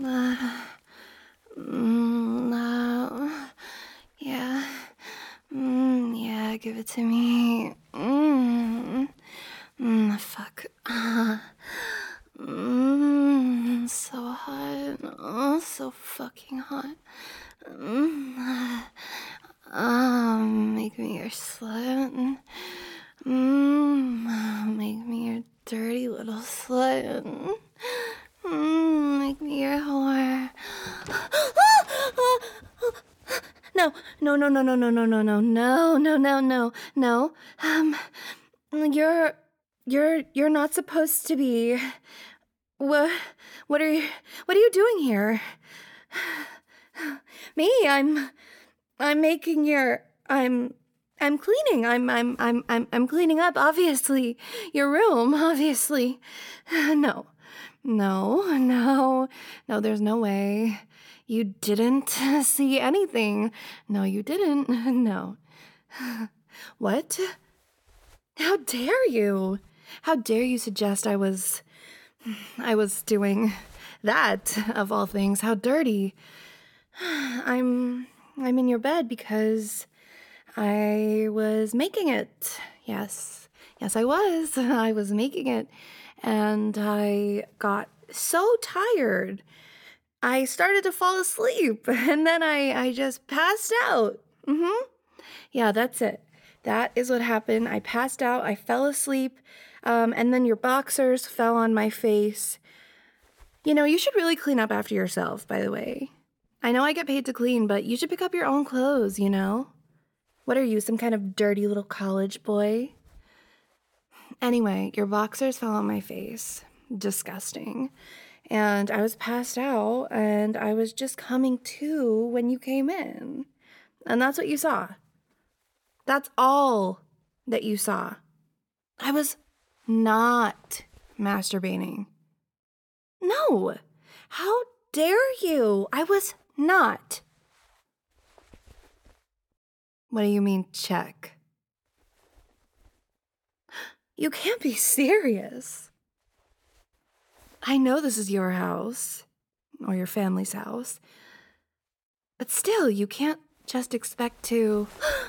No. Yeah. Yeah, give it to me. Fuck. So hot. Oh, so fucking hot. Make me your slut. Make me your dirty little slut. Make me your whore. No, no, no, no, no, no, no, no, no, no, no, no, no, no. You're not supposed to be. What are you doing here? Me, I'm making your, I'm cleaning. I'm cleaning up, obviously. Your room, obviously. No, no, no, no, there's no way. You didn't see anything. No, you didn't. No. What? How dare you? How dare you suggest I was doing that, of all things? How dirty. I'm in your bed because I was making it. Yes. Yes, I was. I was making it. And I got so tired. I started to fall asleep and then I just passed out. Yeah, that's it. That is what happened. I passed out. I fell asleep. And then your boxers fell on my face. You know, you should really clean up after yourself, by the way. I know I get paid to clean, but you should pick up your own clothes, you know? What are you, some kind of dirty little college boy? Anyway, your boxers fell on my face. Disgusting. And I was passed out, and I was just coming to when you came in. And that's what you saw. That's all that you saw. I was not masturbating. No. How dare you? I was not. What do you mean, check? You can't be serious. I know this is your house, or your family's house, but still, you can't just expect to...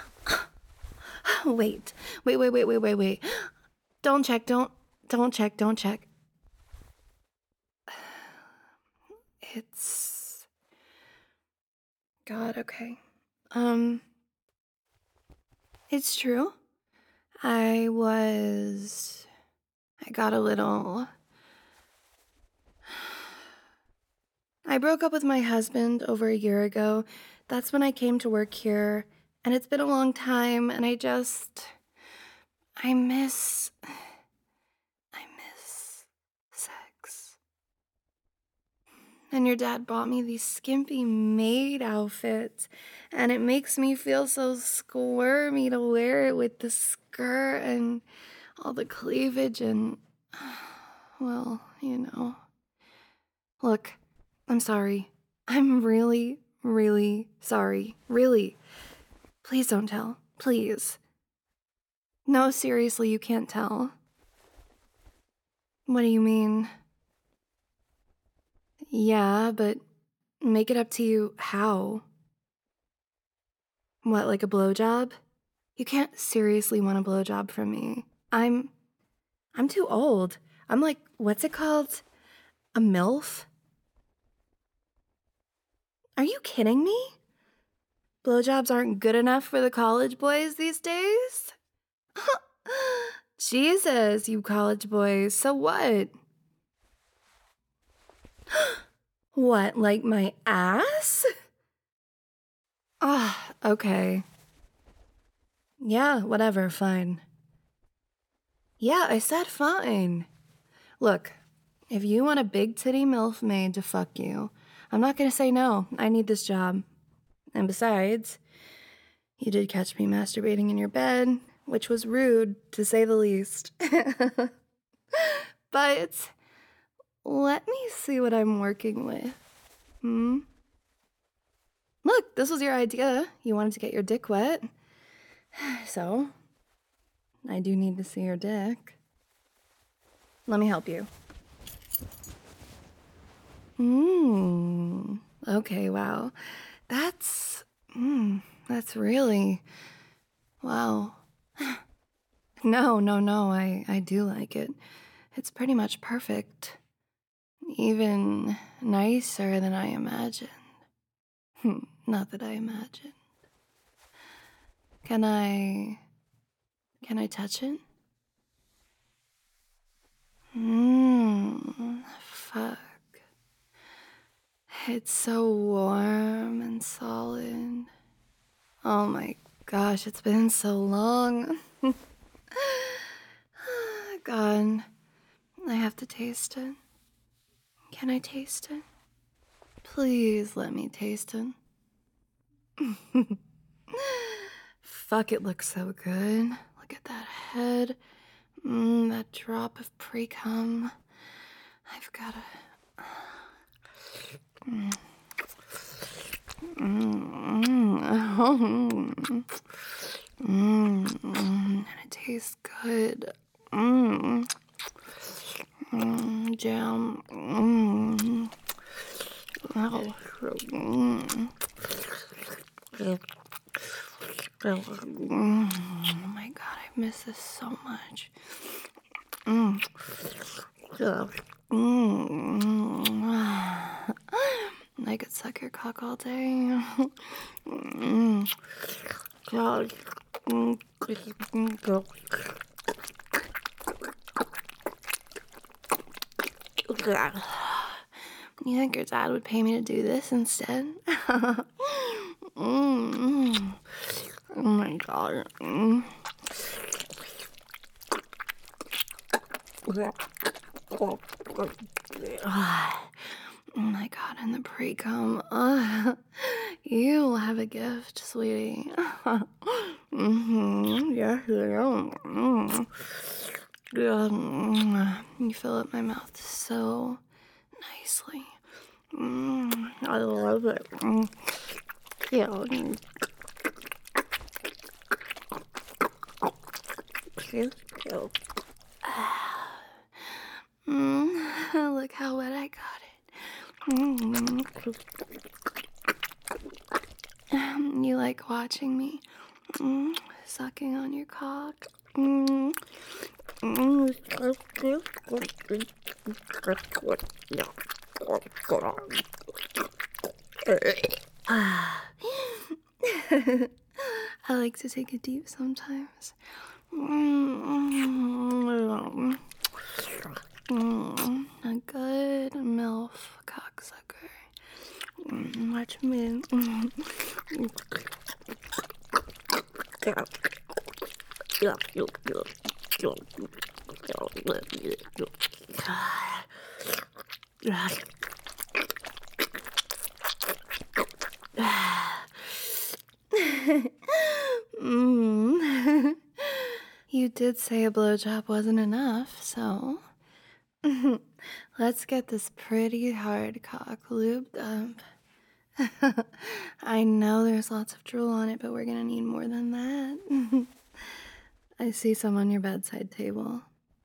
Wait. Don't check. It's... God, okay. It's true. I got a little... I broke up with my husband over a year ago. That's when I came to work here, and it's been a long time, and I miss sex. And your dad bought me these skimpy maid outfits, and it makes me feel so squirmy to wear it with the skirt and all the cleavage and, well, you know. Look, I'm sorry. I'm really, really sorry. Really. Please don't tell. Please. No, seriously, you can't tell. What do you mean? Yeah, but make it up to you how? What, like a blowjob? You can't seriously want a blowjob from me. I'm too old. I'm like, what's it called? A MILF? Are you kidding me? Blowjobs aren't good enough for the college boys these days? Jesus, you college boys, so what? What, like my ass? Ah, okay. Yeah, whatever, fine. Yeah, I said fine. Look, if you want a big titty MILF maid to fuck you, I'm not gonna say no. I need this job. And besides, you did catch me masturbating in your bed, which was rude, to say the least. But let me see what I'm working with. Look, this was your idea. You wanted to get your dick wet. So, I do need to see your dick. Let me help you. Okay, wow. That's, that's really, wow. No, I do like it. It's pretty much perfect. Even nicer than I imagined. Not that I imagined. Can I, can I touch it? Fuck. It's so warm and solid. Oh my gosh, it's been so long. God, I have to taste it. Can I taste it? Please let me taste it. Fuck, it looks so good. Look at that head. That drop of pre-cum. I've gotta... And it tastes good. Jam. Oh. Oh my god, I miss this so much. I could suck your cock all day. God. You think your dad would pay me to do this instead? Oh my god. Oh my god, and the pre-cum. You have a gift, sweetie. Yeah, you fill up my mouth so nicely. I love it. Yeah. Look how wet I got it. You like watching me sucking on your cock? I like to take a deep sometimes. A good MILF cocksucker. Watch me. You did say a blowjob wasn't enough, so let's get this pretty hard cock lubed up. I know there's lots of drool on it, but we're gonna need more than that. I see some on your bedside table.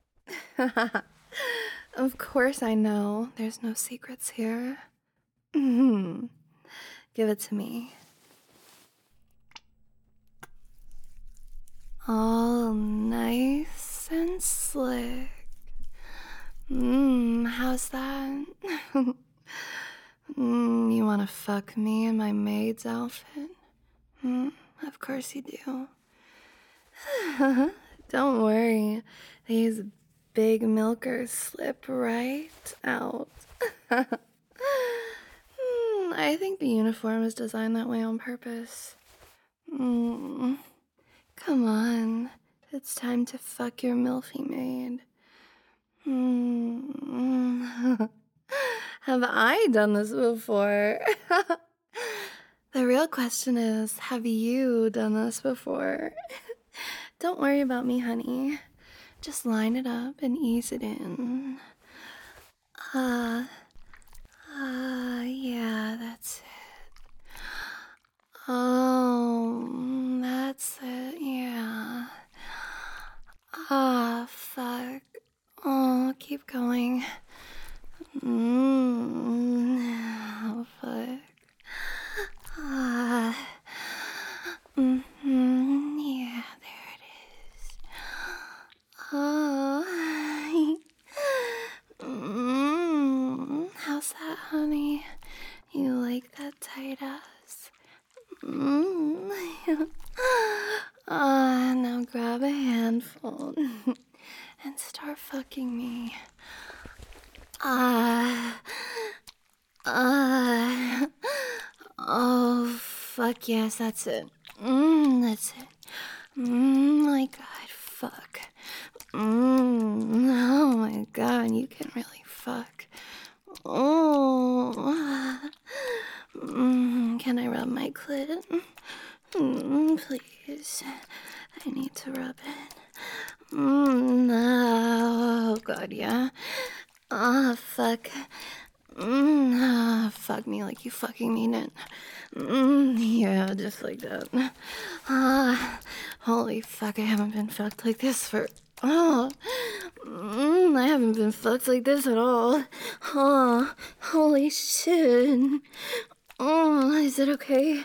Of course I know. There's no secrets here. Give it to me. All nice and slick. How's that? You wanna fuck me in my maid's outfit? Of course you do. Don't worry, these big milkers slip right out. I think the uniform is designed that way on purpose. Come on, it's time to fuck your milfy maid. Have I done this before? The real question is, have you done this before? Don't worry about me, honey. Just line it up and ease it in. Yeah, that's it. Oh, that's it, yeah. Fuck. Oh, keep going. Oh, fuck. honey? You like that tight ass? Now grab a handful and start fucking me. Oh, fuck yes, that's it. That's it. My God, fuck. Oh my God, you can really fuck. Oh. Can I rub my clit? Please. I need to rub it. Oh God, yeah. Fuck. Fuck me like you fucking mean it. Yeah, just like that. Holy fuck, I haven't been fucked like this for... I haven't been fucked like this at all. Holy shit. Is it okay?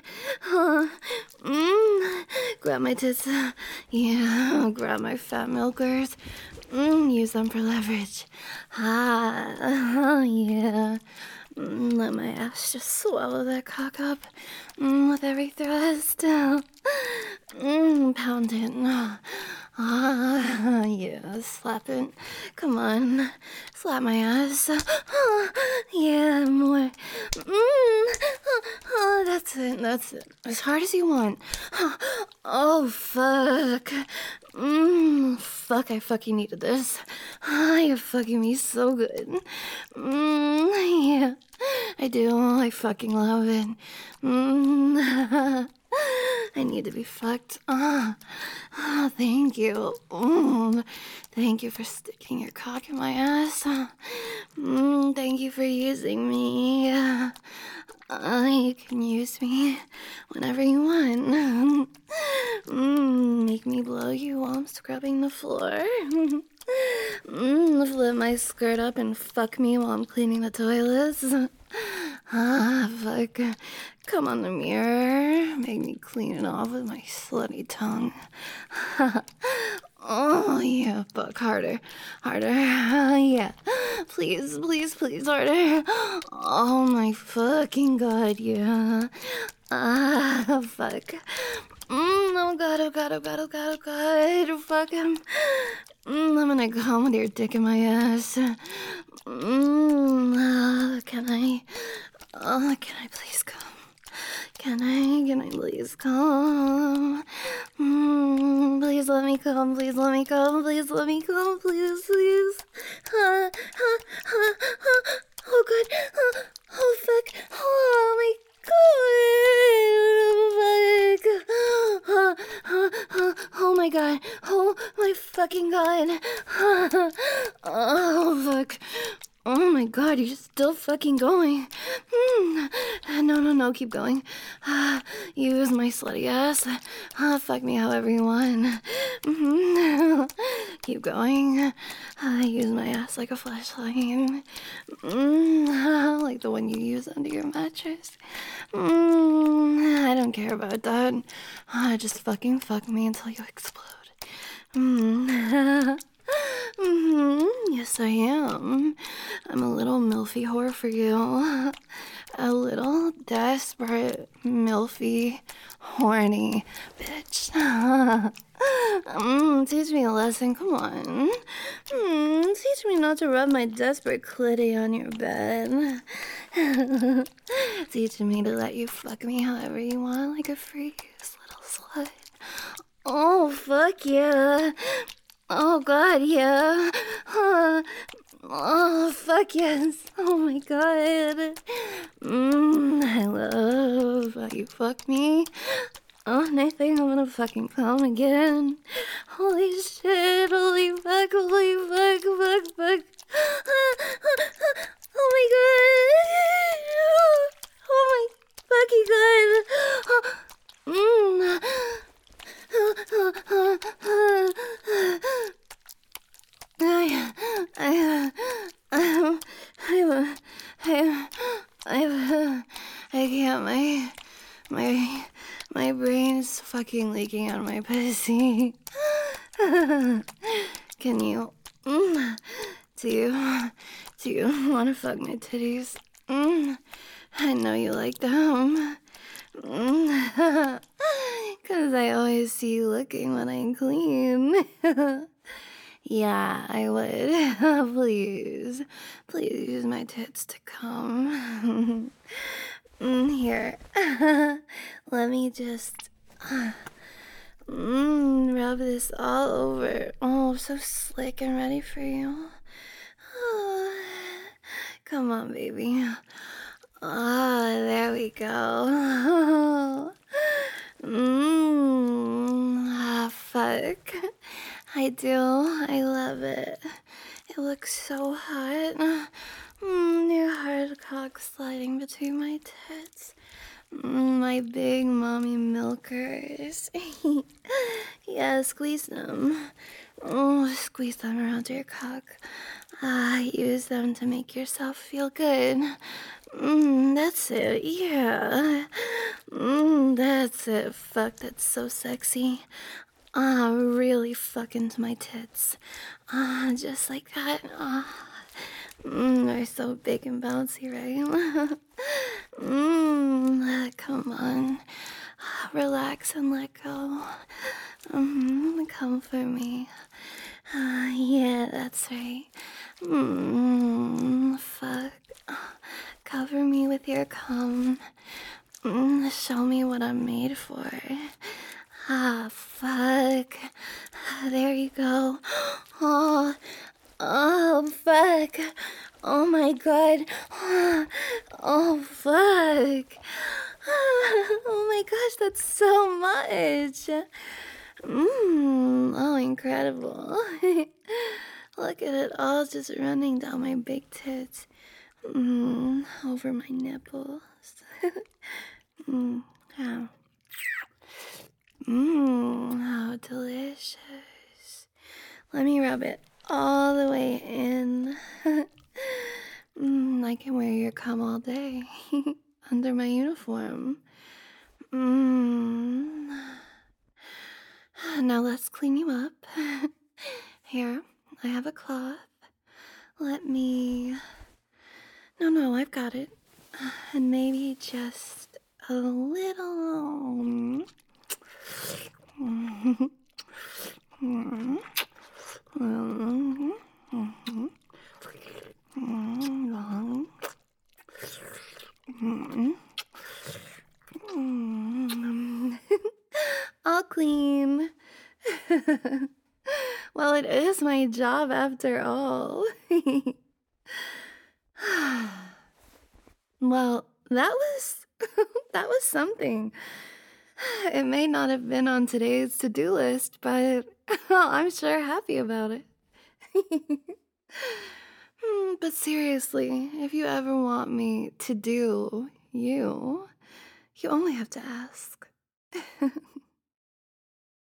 Grab my tits. Yeah, grab my fat milkers. Use them for leverage. Yeah. Let my ass just swallow that cock up with every thrust. Pound it. Yeah, slap it. Come on, slap my ass. Yeah, more. That's it. As hard as you want. Oh, fuck. Fuck, I fucking needed this. You're fucking me so good. Yeah, I do. I fucking love it. I need to be fucked. Thank you. Thank you for sticking your cock in my ass. Thank you for using me. You can use me whenever you want. Make me blow you while I'm scrubbing the floor. Flip my skirt up and fuck me while I'm cleaning the toilets. Fuck. Come on the mirror. Make me clean it off with my slutty tongue. Oh, yeah, fuck. Harder. Yeah. Please, harder. Oh, my fucking God, yeah. Fuck. Oh, God. Fuck him. I'm gonna come with your dick in my ass. Can I please come? Can I please come? Please let me come, please. Oh God, oh fuck, oh my God, oh my God, oh my fucking God, oh fuck. Oh my God, you're still fucking going. No, keep going. Use my slutty ass. Fuck me however you want. Keep going. Use my ass like a flashlight. Like the one you use under your mattress. I don't care about that. Just fucking fuck me until you explode. Yes, I am. I'm a little milfy whore for you. A little desperate, milfy, horny bitch. Teach me a lesson, come on. Teach me not to rub my desperate clitty on your bed. Teach me to let you fuck me however you want, like a freak little slut. Oh, fuck yeah. Oh, God, yeah. Oh, fuck yes. Oh, my God. I love how you fuck me. Oh, and I think I'm gonna fucking come again. Holy shit, holy fuck. Oh, my God. Oh, my fucking God. I can't, my brain is fucking leaking out of my pussy. Can you, do you want to fuck my titties? Mm, I know you like them. Because I always see you looking when I clean. Yeah, I would. Please. Please use my tits to come. Here. Let me just rub this all over. Oh, so slick and ready for you. Come on, baby. Ah, there we go. Fuck. I do. I love it. It looks so hot. Your hard cock sliding between my tits. My big mommy milkers. Yeah, squeeze them. Oh, squeeze them around your cock. Use them to make yourself feel good. That's it, yeah. That's it. Fuck, that's so sexy. Really fuck into my tits. Just like that. They're so big and bouncy, right? Come on. Relax and let go. Come for me. Yeah, that's right. Fuck. Cover me with your cum. Show me what I'm made for. Fuck. There you go. Oh, fuck. Oh my god. Oh, fuck. Oh my gosh, that's so much. Oh, incredible. Look at it all just running down my big tits. Over my nipples. How. How delicious. Let me rub it all the way in. I can wear your cum all day under my uniform. Now let's clean you up. Here, I have a cloth. Let me. No, I've got it. And maybe just a little. All clean. Well, it is my job after all. Well, that was that was something. It may not have been on today's to-do list, but I'm sure happy about it. But seriously, if you ever want me to do you only have to ask.